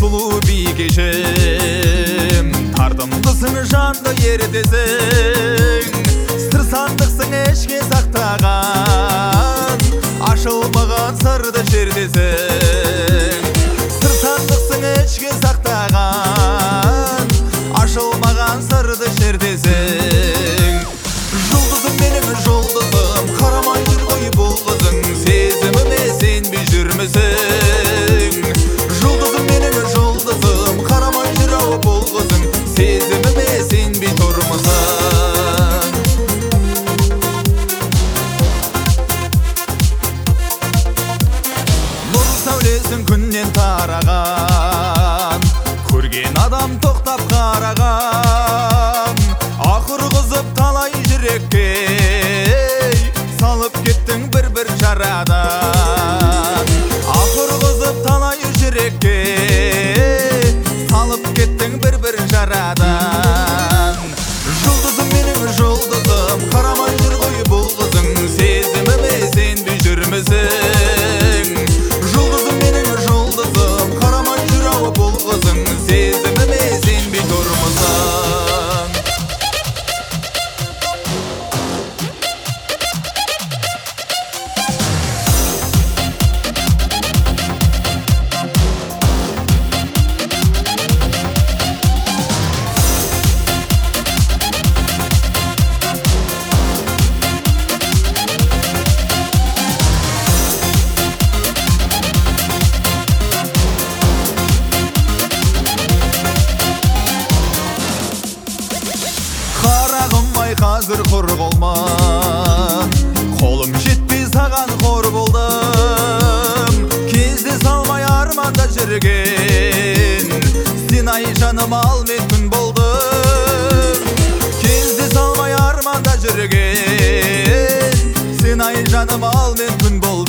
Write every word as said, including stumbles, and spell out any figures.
сұлу бикешім, тартымдысың жанды ертесің, сыр сандықсың ішке сақтаған, ашылмаған сырды шертесің. Сыр сандықсың ішке сақтаған, ашылмаған сырды шертесің. Жұлдызым менің жұлдызым, қарамай жүр ғой бұл қызың, сезіміме сенбей жүрмісің? Жұлдызым менің жұлдызым, қарамай жүр ау бұл қызың, сезіміме сенбей тұрмысың? Нұр сәулесін күннен тараған, көрген адам тоқтап қараған, ақыр қызып талай жүрекке, салып кеттің бір-бір жарадан. Ақыр қызып талай жүрекке, салып кеттің бір-бір жарадан. Жұлдызым менің жұлдызым, қарамай жүр ғой бұл қызың, сезіміме сенбей жүрмісің? Жұлдызым менің жұлдызым, қарамай жүр ау бұл қызың, сезіміме сенбей тұрмысың? Қарағым-ай қазір құр қолма, қолым жетпей саған қор болдым. Кезде салмай арманда жүрген, сен ай жаным ал мен күн болдым. Кезде салмай арманда жүрген, сен ай жаным ал мен күн болдым.